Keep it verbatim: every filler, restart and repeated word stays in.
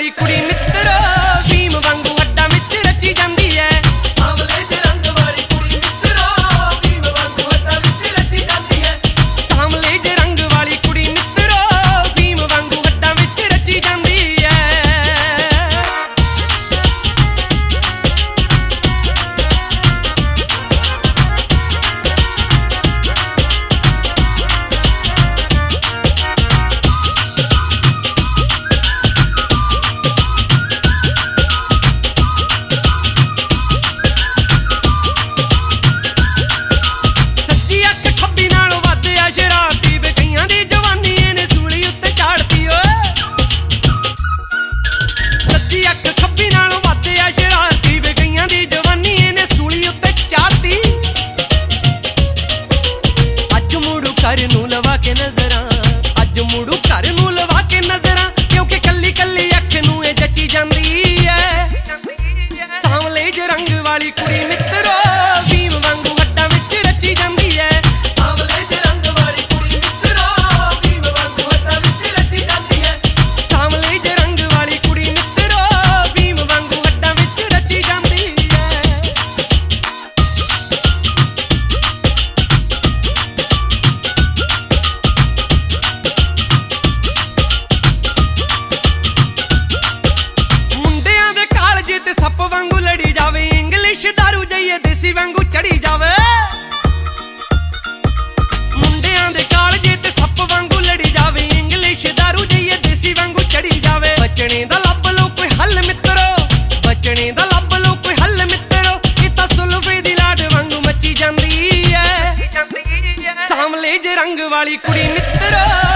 वाली कुड़ी मित्रो भीम वांगू हड्डां विच रची जांदी है। सांवले जे रंग वाली कुड़ी मित्रो भीम वांगू हड्डां विच रची जांदी है। सांवले जे रंग वाली कुड़ी मित्रो भीम वांगू हड्डां विच रची जांदी है। घर नूं लवा के नजरां अज मुड़ू घर नूं लवा के नजरां क्योंकि कल्ली कल्ली अख नूं ए जची जांदी है। सांवले जे रंग वाली कुड़ी मित्रो भीम वांगू हड्डां विच रची जांदी है। सांवले जे रंग वाली कुड़ी मित्रो भीम वांगू हड्डां विच रची जांदी है। सांवले जे रंग वाली कुड़ी मित्रो भीम वांगू हड्डां विच रची जांदी है। सप वांगू लड़ी जावे इंग्लिश दारू जाइए देसी वांगू चढ़ी जावे। मुंडियां दे कालजे ते सप वांगू लड़ी जावे इंग्लिश दारू जाइए देसी वांगू चढ़ी जावे। बचने दा लभ लो कोई हल मित्रो बचने दा लभ लो कोई हल मित्रो ये तां सुल्फे दी लाड वांगू मची जांदी है। सांवले जे रंग वाली कुड़ी मित्रो